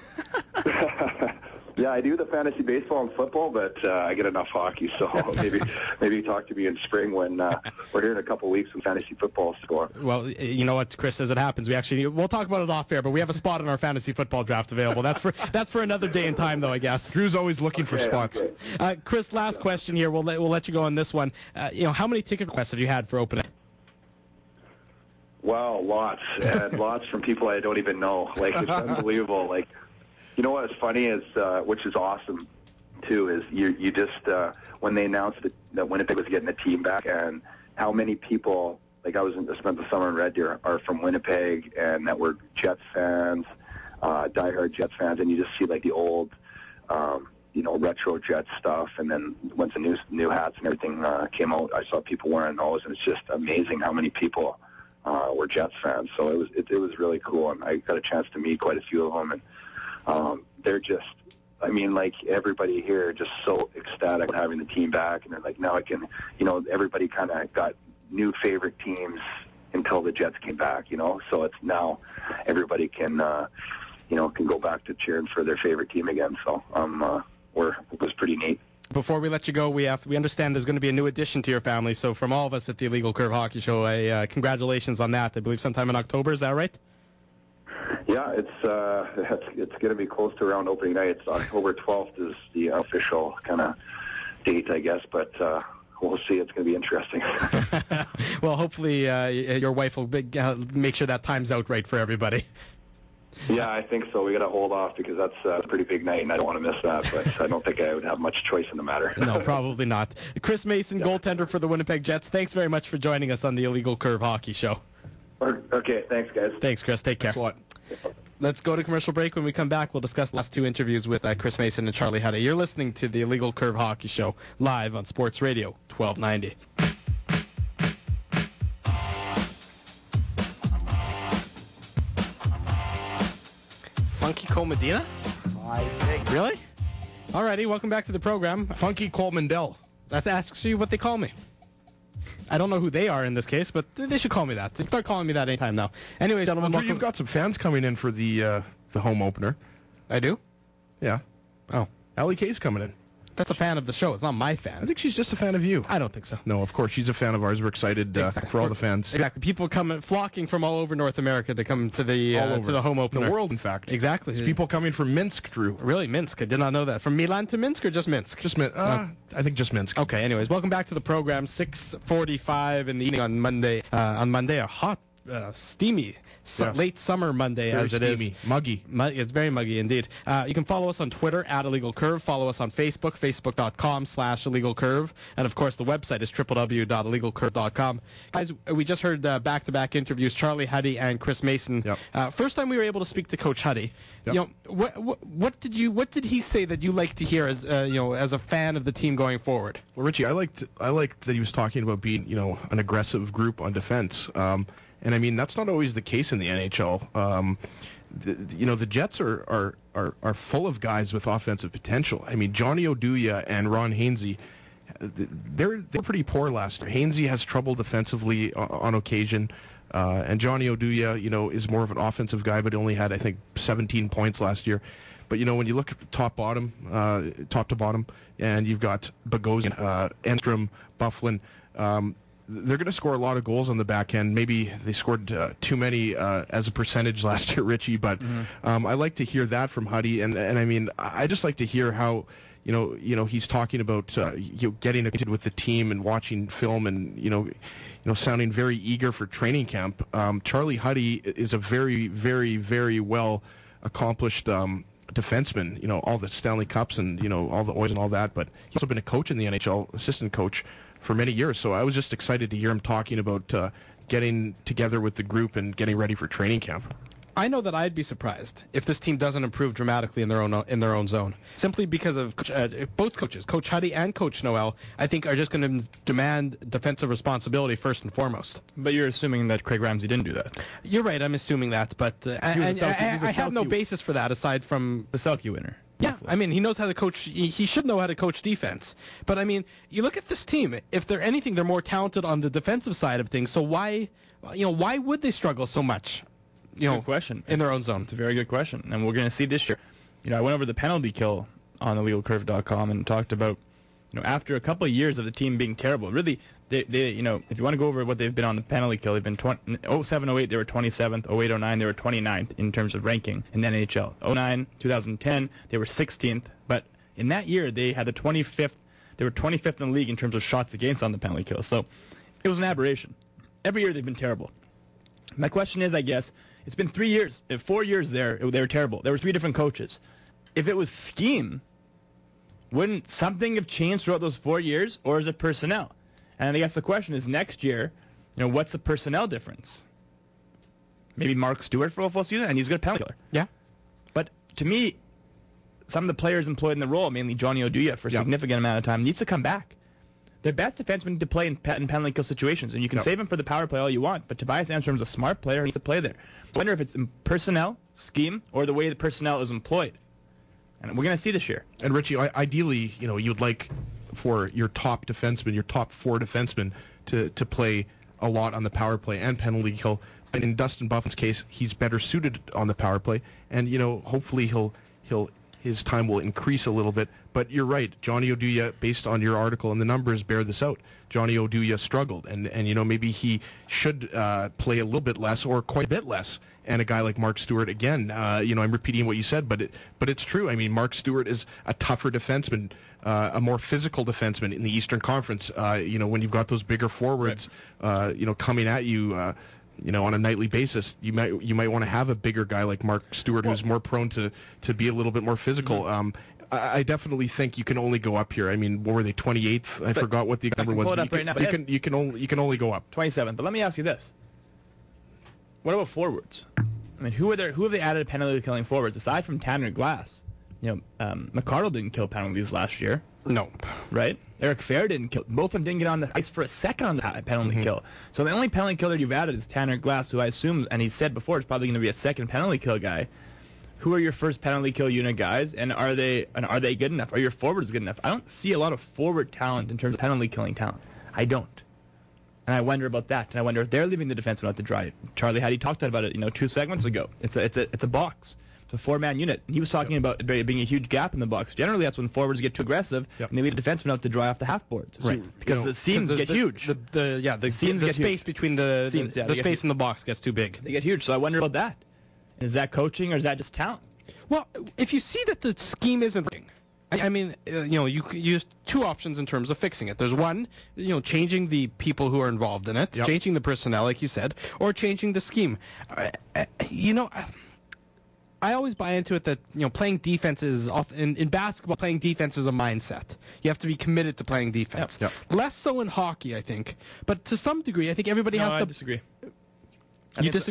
Yeah, I do the fantasy baseball and football, but uh, I get enough hockey, so maybe maybe talk to me in spring when uh, we're here in a couple of weeks when fantasy football score. Well, you know what, Chris, as it happens, we actually we'll talk about it off air, but we have a spot in our fantasy football draft available. That's for that's for another day and time, though, I guess. Drew's always looking for okay, spots. Okay. Uh, Chris, last question here. We'll let we'll let you go on this one. Uh, you know, how many ticket requests have you had for opening? Wow, lots, and lots from people I don't even know. Like, it's unbelievable. Like, you know what's funny is, uh, which is awesome, too, is you you just, uh, when they announced that, that Winnipeg was getting the team back, and how many people, like I was in, I spent the summer in Red Deer, are from Winnipeg, and that were Jets fans, uh, diehard Jets fans, and you just see, like, the old, um, you know, retro Jets stuff, and then once the new, new hats and everything uh, came out, I saw people wearing those, and it's just amazing how many people uh, were Jets fans. So it was it, it was really cool, and I got a chance to meet quite a few of them, and Um, they're just, I mean, like, everybody here just so ecstatic with having the team back, and they're like, now I can, you know, everybody kind of got new favorite teams until the Jets came back, you know, so it's now everybody can, uh, you know, can go back to cheering for their favorite team again, so um, uh, we're, it was pretty neat. Before we let you go, we have we understand there's going to be a new addition to your family, so from all of us at the Illegal Curve Hockey Show, a, uh, congratulations on that. I believe sometime in October, is that right? Yeah, it's uh, it's, it's going to be close to around opening night. It's October twelfth is the official kind of date, I guess, but uh, we'll see. It's going to be interesting. Well, hopefully uh, your wife will big, uh, make sure that time's out right for everybody. Yeah, I think so. We got to hold off because that's uh, a pretty big night, and I don't want to miss that, but I don't think I would have much choice in the matter. No, probably not. Chris Mason, yeah. Goaltender for the Winnipeg Jets, thanks very much for joining us on the Illegal Curve Hockey Show. Okay, thanks, guys. Thanks, Chris. Take care. Thanks a lot. Let's go to commercial break. When we come back, we'll discuss the last two interviews with uh, Chris Mason and Charlie Huddy. You're listening to the Illegal Curve Hockey Show, live on Sports Radio twelve ninety. Funky Cole Medina? I think. Really? Alrighty, welcome back to the program. Funky Cole Mandel. That asks you what they call me. I don't know who they are in this case, but they should call me that. They start calling me that anytime now. Anyway, gentlemen, Well, welcome. you've got some fans coming in for the uh, the home opener. I do? Yeah. Oh. Allie Kay's coming in. That's a fan of the show. It's not my I fan. think she's just a fan of you. I don't think so. No, of course, she's a fan of ours. We're excited uh, Exactly. for all the fans. Exactly. People coming, flocking from all over North America to come to the All uh, over. to the home opener. The world, in fact. Exactly. There's people coming from Minsk, Drew. Really, Minsk. I did not know that. From Milan to Minsk or just Minsk? Just Minsk. Uh, I think just Minsk. Okay. Anyways, welcome back to the program. six forty-five in the evening on Monday. Uh, on Monday, a hot, uh, steamy, su- Yes. late summer Monday Very as it is. steamy. Muggy. Mu- It's very muggy indeed. Uh, you can follow us on Twitter at Illegal Curve. Follow us on Facebook, facebook.com slash Illegal Curve. And of course, the website is w w w dot illegal curve dot com. Guys, we just heard uh, back-to-back interviews, Charlie Huddy and Chris Mason. Yep. Uh, first time we were able to speak to Coach Huddy. Yep. You know, what, what what did you what did he say that you like to hear as uh, you know as a fan of the team going forward? Well, Richie, I liked I liked that he was talking about being, you know, an aggressive group on defense. Um, and I mean, that's not always the case in the N H L. Um, the, you know, the Jets are, are, are, are full of guys with offensive potential. I mean, Johnny Oduya and Ron Hainsey, they're they're pretty poor last year. Hainsey has trouble defensively on, on occasion, uh, and Johnny Oduya, you know, is more of an offensive guy, but only had, I think, seventeen points last year. But, you know, when you look at the top bottom, uh, top to bottom, and you've got Bogosian, uh, Enstrom, Byfuglien, um, they're going to score a lot of goals on the back end. Maybe they scored uh, too many uh, as a percentage last year, Richie, but mm-hmm. um, I like to hear that from Huddy. And, and, I mean, I just like to hear how, you know, you know, he's talking about uh, you know, getting acquainted with the team and watching film and, you know, you know, sounding very eager for training camp. Um, Charlie Huddy is a very, very, very well accomplished um defenseman, you know, all the Stanley Cups and, you know, all the Oilers and all that, but he's also been a coach in the N H L, assistant coach for many years, so I was just excited to hear him talking about uh, getting together with the group and getting ready for training camp. I know that I'd be surprised if this team doesn't improve dramatically in their own in their own zone, simply because of uh, both coaches, Coach Huddy and Coach Noel, I think are just going to demand defensive responsibility first and foremost. But you're assuming that Craig Ramsey didn't do that. You're right, I'm assuming that, but uh, I, I, I, I have no basis for that aside from the Selke winner. Yeah, I mean, he knows how to coach. He, he should know how to coach defense. But, I mean, you look at this team. If they're anything, they're more talented on the defensive side of things. So why, you know, why would they struggle so much? You know, good question. In their own zone. It's a very good question, and we're going to see this year. You know, I went over the penalty kill on illegal curve dot com and talked about, you know, after a couple of years of the team being terrible, really, they, they you know, if you want to go over what they've been on the penalty kill, they've been twenty, oh seven oh eight, they were twenty-seventh, oh eight oh nine, they were twenty-ninth in terms of ranking in the N H L. oh nine, twenty ten, they were sixteenth, but in that year, they had the twenty-fifth, they were twenty-fifth in the league in terms of shots against on the penalty kill, so it was an aberration. Every year they've been terrible. My question is, I guess, it's been three years, four years there, they were terrible. There were three different coaches. If it was scheme, wouldn't something have changed throughout those four years, or is it personnel? And I guess the question is, next year, you know, what's the personnel difference? Maybe Mark Stewart for a full season, and he's a good penalty killer. Yeah. But to me, some of the players employed in the role, mainly Johnny Oduya for a yep. significant amount of time, needs to come back. Their best defensemen need to play in, pe- in penalty kill situations, and you can yep. save him for the power play all you want, but Tobias Enstrom's a smart player and needs to play there. I wonder if it's in personnel, scheme, or the way the personnel is employed. And we're going to see this year. And Richie, ideally, you know, you'd like for your top defenseman, your top four defensemen, to, to play a lot on the power play and penalty kill. And in Dustin Byfuglien's case, he's better suited on the power play, and you know, hopefully he'll he'll his time will increase a little bit. But you're right, Johnny Oduya, based on your article and the numbers, bear this out. Johnny Oduya struggled, and and you know, maybe he should uh, play a little bit less or quite a bit less. And a guy like Mark Stewart, again, uh, you know, I'm repeating what you said, but it, but it's true. I mean, Mark Stewart is a tougher defenseman, uh, a more physical defenseman in the Eastern Conference. Uh, you know, when you've got those bigger forwards, right. uh, you know, coming at you, uh, you know, on a nightly basis, you might you might want to have a bigger guy like Mark Stewart, well, who's more prone to, to be a little bit more physical. Mm-hmm. Um, I, I definitely think you can only go up here. I mean, what were they, twenty-eighth? I but forgot what the number was. Pull it up you, right can, now, you, can, you can only you can only go up. twenty-seventh. But let me ask you this: what about forwards? I mean, who are there? Who have they added penalty killing forwards aside from Tanner Glass? You know, um, McCardle didn't kill penalties last year. No, right? Eric Fair didn't kill. Both of them didn't get on the ice for a second on the penalty mm-hmm. kill. So the only penalty killer you've added is Tanner Glass, who I assume, and he said before, is probably going to be a second penalty kill guy. Who are your first penalty kill unit guys, and are they and are they good enough? Are your forwards good enough? I don't see a lot of forward talent in terms of penalty killing talent. I don't. And I wonder about that. And I wonder if they're leaving the defenseman out to dry. Charlie Huddy talked about it, you know, two segments ago. It's a, it's a, it's a box. It's a four-man unit. And he was talking yep. about there being a huge gap in the box. Generally, that's when forwards get too aggressive, yep. and they leave the defenseman out to dry off the half boards. Right. Because you know, the seams get the, huge. The, the, yeah, the, seams the, the space huge. between the, seams, the, yeah, the space in the box gets too big. They get huge. So I wonder about that. Is that coaching or is that just talent? Well, if you see that the scheme isn't working, I mean, uh, you know, you can use two options in terms of fixing it. There's one, you know, changing the people who are involved in it, yep. changing the personnel, like you said, or changing the scheme. Uh, uh, you know, I always buy into it that, you know, playing defense is, off, in, in basketball, playing defense is a mindset. You have to be committed to playing defense. Yep. Yep. Less so in hockey, I think. But to some degree, I think everybody no, has to... I disagree. I you disagree?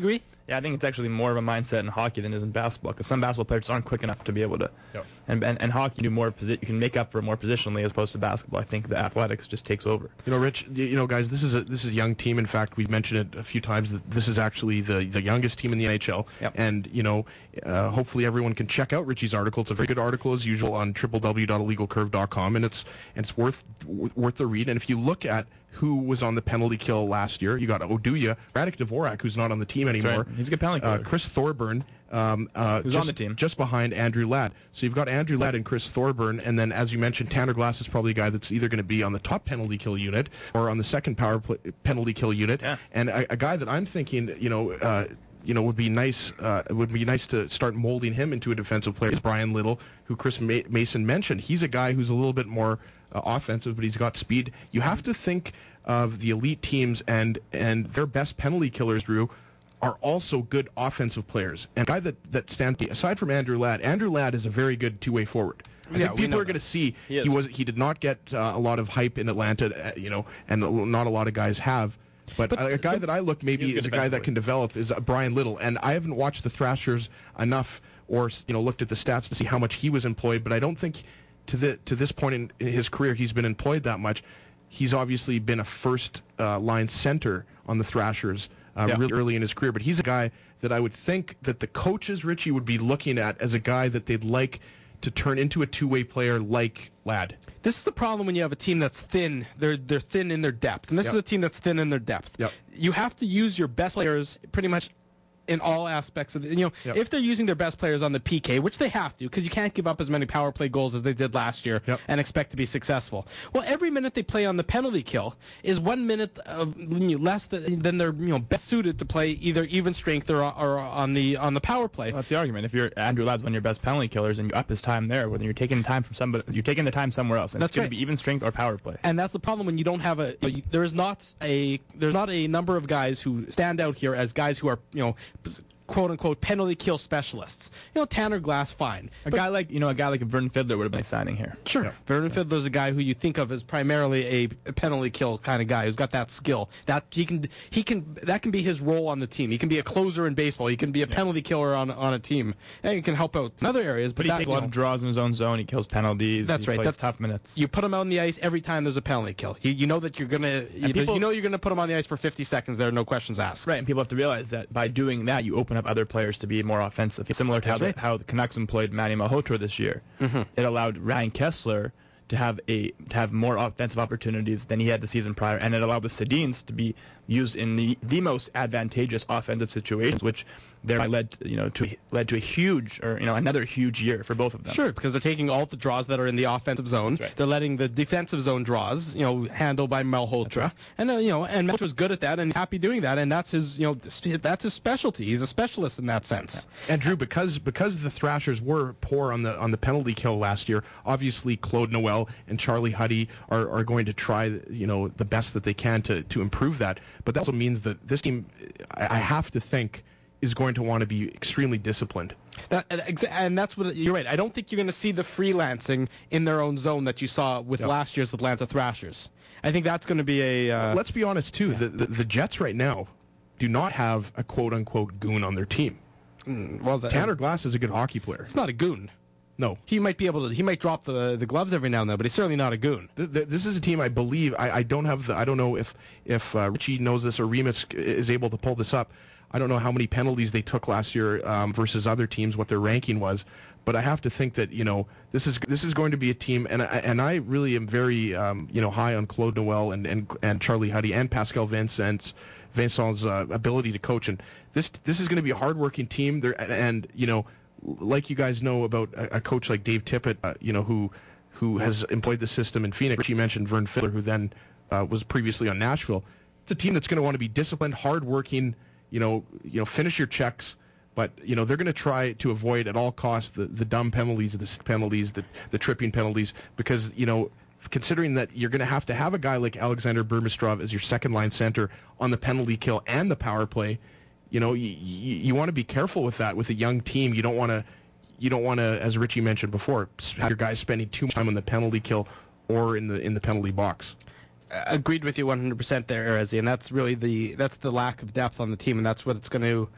Yeah, I think it's actually more of a mindset in hockey than it is in basketball, because some basketball players aren't quick enough to be able to. Yep. And, and and hockey, you do more posi- you can make up for more positionally as opposed to basketball. I think the athletics just takes over. You know, Rich, y- you know, guys, this is a this is a young team. In fact, we've mentioned it a few times that this is actually the the youngest team in the N H L. Yep. And you know, uh, hopefully everyone can check out Richie's article. It's a very good article as usual on w w w dot illegal curve dot com, and it's and it's worth w- worth the read. And if you look at who was on the penalty kill last year, you got Oduya, Radek Dvorak, who's not on the team anymore. Right. He's a good penalty killer. Uh, Chris Thorburn. Um, uh, Who's just, on the team. just behind Andrew Ladd. So you've got Andrew Ladd and Chris Thorburn, and then, as you mentioned, Tanner Glass is probably a guy that's either going to be on the top penalty kill unit or on the second power play, penalty kill unit. Yeah. And a, a guy that I'm thinking, you know, uh, you know, would be nice. Uh, would be nice to start molding him into a defensive player. Is Brian Little, who Chris Ma- Mason mentioned. He's a guy who's a little bit more uh, offensive, but he's got speed. You have to think of the elite teams and and their best penalty killers, Drew, are also good offensive players. And a guy that, that stands, aside from Andrew Ladd, Andrew Ladd is a very good two-way forward. I Yeah, think we people know are going to see He he, is. was he did not get uh, a lot of hype in Atlanta, uh, you know, and a- not a lot of guys have. But, But a, a guy the- that I look maybe He's is a good guy that defensively. can develop is uh, Brian Little. And I haven't watched the Thrashers enough or you know looked at the stats to see how much he was employed. But I don't think to the to this point in, in his career he's been employed that much. He's obviously been a first uh, line center on the Thrashers uh, Yeah. really early in his career. But he's a guy that I would think that the coaches, Richie, would be looking at as a guy that they'd like to turn into a two-way player like Ladd. This is the problem when you have a team that's thin. They're they're thin in their depth, and this Yep. is a team that's thin in their depth. Yep. You have to use your best players pretty much in all aspects of the, you know Yep. if they're using their best players on the P K, which they have to, because you can't give up as many power play goals as they did last year Yep. and expect to be successful. Well, every minute they play on the penalty kill is one minute of you know, less than, than they're you know best suited to play either even strength or, or on the on the power play. Well, that's the argument. If you're Andrew Ladd's one of your best penalty killers and you up his time there, whether you're taking the time from somebody, you're taking the time somewhere else, and That's it's going right. to be even strength or power play. And that's the problem when you don't have a. You, there is not a. There's not a number of guys who stand out here as guys who are you know, quote unquote penalty kill specialists. You know, Tanner Glass, fine. A But- guy like you know a guy like Vernon Fiddler would have been a signing here. Sure. Yeah. Vernon Fiddler's a guy who you think of as primarily a, a penalty kill kind of guy who's got that skill. That he can he can that can be his role on the team. He can be a closer in baseball. He can be a penalty killer on on a team. And he can help out in other areas. But, But he that, takes a you lot know, of draws in his own zone. He kills penalties. That's he right. Plays That's tough minutes. You put him out on the ice every time there's a penalty kill. You, you know that you're gonna you, people- you know you're gonna put him on the ice for fifty seconds. There, no questions asked. Right, and people have to realize that by doing that, you open up other players to be more offensive. Similar to how, That's the, right. how the Canucks employed Manny Malhotra this year. Mm-hmm. It allowed Ryan Kessler to have a to have more offensive opportunities than he had the season prior, and it allowed the Sedins to be used in the, the most advantageous offensive situations, which thereby led you know to led to a huge or you know another huge year for both of them. Sure, because they're taking all the draws that are in the offensive zone. right. They're letting the defensive zone draws, you know, handled by Malhotra, and uh, you know, and Malhotra's good at that and he's happy doing that, and that's his, you know, that's his specialty. He's a specialist in that sense. And Drew, because because the Thrashers were poor on the on the penalty kill last year, obviously Claude Noel and Charlie Huddy are, are going to try you know the best that they can to, to improve that. But that also means that this team, I, I have to think, is going to want to be extremely disciplined. That, and exa- and that's what you're right. I don't think you're going to see the freelancing in their own zone that you saw with Yep. last year's Atlanta Thrashers. I think that's going to be a. Uh, Let's be honest too. The, the the Jets right now do not have a quote unquote goon on their team. well, the, Tanner Glass is a good hockey player. It's not a goon. No. He might be able to. He might drop the the gloves every now and then, but he's certainly not a goon. Th- th- This is a team I believe. I, I don't have the. I don't know if if uh, Richie knows this or Remus is able to pull this up. I don't know how many penalties they took last year um, versus other teams, what their ranking was. But I have to think that you know this is this is going to be a team, and I, and I really am very um, you know high on Claude Noel and, and and Charlie Huddy and Pascal Vincent's Vincent's uh, ability to coach. And this this is going to be a hardworking team. There and, and you know. Like you guys know about a, a coach like Dave Tippett, uh, you know, who who has employed the system in Phoenix. Richie mentioned Vern Fiddler, who then uh, was previously on Nashville. It's a team that's going to want to be disciplined, hardworking, you know, you know, finish your checks. But you know, they're going to try to avoid at all costs the, the dumb penalties, the stick penalties, the the tripping penalties, because you know, considering that you're going to have to have a guy like Alexander Burmistrov as your second line center on the penalty kill and the power play. You know, you, you, you want to be careful with that with a young team. You don't want to, you don't want to, as Richie mentioned before, have your guys spending too much time on the penalty kill or in the in the penalty box. Agreed with you one hundred percent there, Erezi, and that's really the that's the lack of depth on the team, and that's what it's going to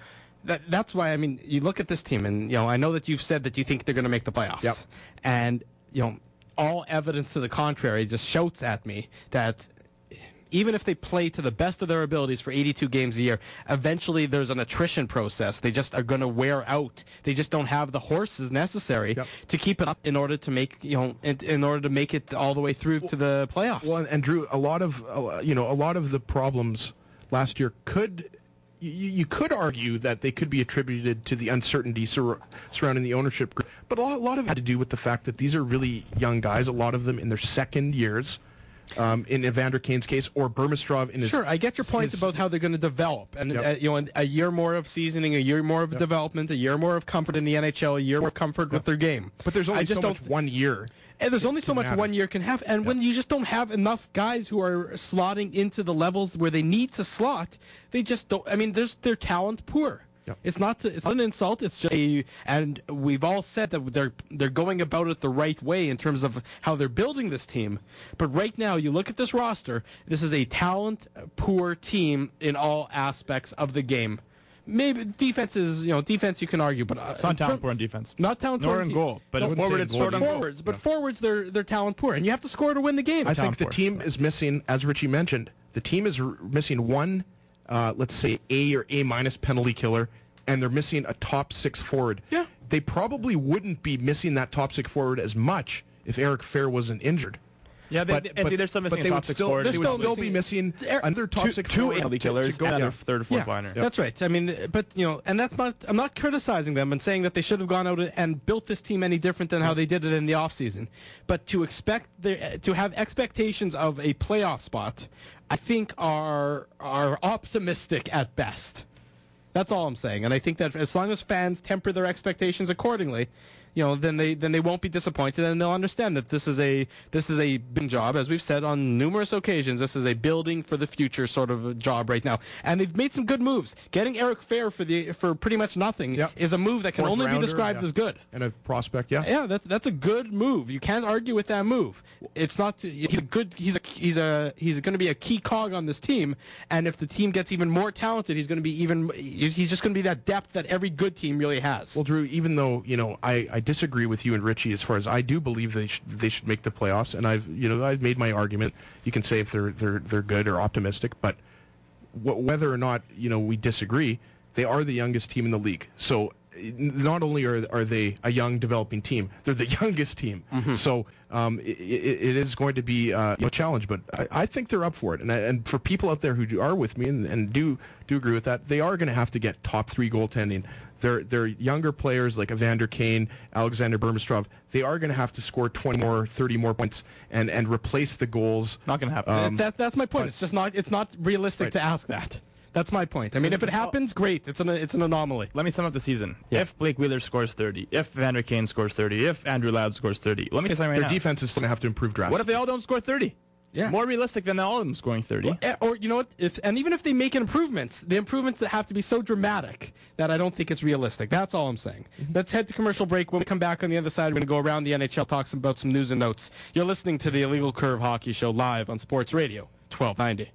that, that's why, I mean, you look at this team, and, you know, I know that you've said that you think they're going to make the playoffs. Yep. And, you know, all evidence to the contrary just shouts at me that even if they play to the best of their abilities for eighty-two games a year, eventually there's an attrition process. They just are going to wear out. They just don't have the horses necessary Yep. to keep it up in order to make, you know, in, in order to make it all the way through to the playoffs. Well, and, and Drew, a lot of uh, you know a lot of the problems last year could you, you could argue that they could be attributed to the uncertainty sur- surrounding the ownership group, but a lot, a lot of it had to do with the fact that these are really young guys. A lot of them in their second years. Um, in Evander Kane's case, or Burmistrov in his... Sure, I get your point his, about how they're going to develop. And, Yep. uh, you know, a year more of seasoning, a year more of Yep. development, a year more of comfort in the N H L, a year more comfort with their game. But there's only I just so much don't, one year. And there's only to so much matter. one year can have. And when you just don't have enough guys who are slotting into the levels where they need to slot, they just don't... I mean, there's their talent poor. Yep. It's not it's not an insult. It's just a, and we've all said that they're they're going about it the right way in terms of how they're building this team. But right now, you look at this roster. This is a talent poor team in all aspects of the game. Maybe defense is you know defense you can argue, but uh, It's not in talent term- poor on defense. Not talent Nor poor in te- goal, but no, in forward say it's goal. sort of goal. forwards, but Yeah. forwards they're they're talent poor, and you have to score to win the game. I think the poor. team is missing, as Richie mentioned, the team is r- missing one, uh, let's say, A or A minus penalty killer, and they're missing a top six forward. Yeah. They probably wouldn't be missing that top six forward as much if Eric Fair wasn't injured. Yeah, they, But- they, and but- see, they're still but missing they a would top six still- forward. they They would would still be missing another top two, six two forward penalty to- to killers go- and yeah. a third or fourth Yeah, liner. that's right. I mean, but you know, and that's not. I'm not criticizing them and saying that they should have gone out and built this team any different than how they did it in the offseason. But to expect their, to have expectations of a playoff spot, I think are are optimistic at best. That's all I'm saying. And I think that as long as fans temper their expectations accordingly, you know, then they then they won't be disappointed, and they'll understand that this is a this is a big job, as we've said on numerous occasions. This is a building for the future sort of a job right now, and they've made some good moves. Getting Eric Fair for the for pretty much nothing Yep. is a move that can Fourth only be rounder, described yeah. as good. And a prospect, yeah. Yeah, that's that's a good move. You can't argue with that move. It's not. He's a good. He's a. He's a. He's going to be a key cog on this team. And if the team gets even more talented, he's going to be even. He's just going to be that depth that every good team really has. Well, Drew, even though you know I, I disagree with you and Richie as far as I do believe they should they should make the playoffs, and I've you know I've made my argument. You can say if they're they're they're good or optimistic, but wh- whether or not you know we disagree, they are the youngest team in the league. So not only are are they a young developing team, they're the youngest team. So um, it, it, it is going to be uh, you know, a challenge, but I, I think they're up for it. And I, and for people out there who do, are with me and, and do do agree with that, they are going to have to get top three goaltending. They're they're younger players like Evander Kane, Alexander Burmistrov. They are going to have to score twenty more, thirty more points, and and replace the goals. Not going to happen. Um, that, that's my point. but- It's just not. It's not realistic Right. to ask that. That's my point. I mean, if it happens, great. It's an it's an anomaly. Let me sum up the season. Yeah. If Blake Wheeler scores thirty, if Vander Kane scores thirty, if Andrew Loud scores thirty, let me say something right Their now. defense is going to have to improve drastically. What if they all don't score thirty? Yeah. More realistic than all of them scoring thirty. Eh, Or you know what? If and even if they make improvements, the improvements that have to be so dramatic that I don't think it's realistic. That's all I'm saying. Let's head to commercial break. When we come back on the other side, we're going to go around the N H L, talk some- about some news and notes. You're listening to the Illegal Curve Hockey Show live on Sports Radio twelve ninety.